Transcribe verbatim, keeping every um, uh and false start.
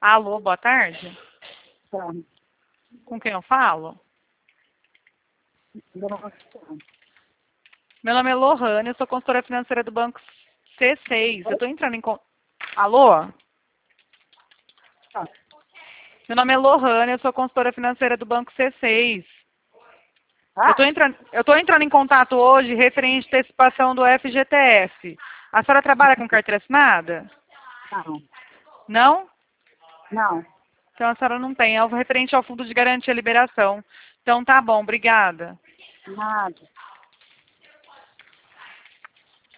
Alô, boa tarde. Tá. Com quem eu falo? Nossa. Meu nome é Lohane, eu sou consultora financeira do Banco C seis. Eu tô entrando em... con- Alô? Tá. Meu nome é Lohane, eu sou consultora financeira do Banco C seis. Ah, Eu tô entrando, eu tô entrando em contato hoje referente à antecipação do F G T S. A senhora trabalha com carteira assinada? não. Não? Não. Então a senhora não tem. É o referente ao Fundo de Garantia e Liberação. Então tá bom, obrigada. Nada.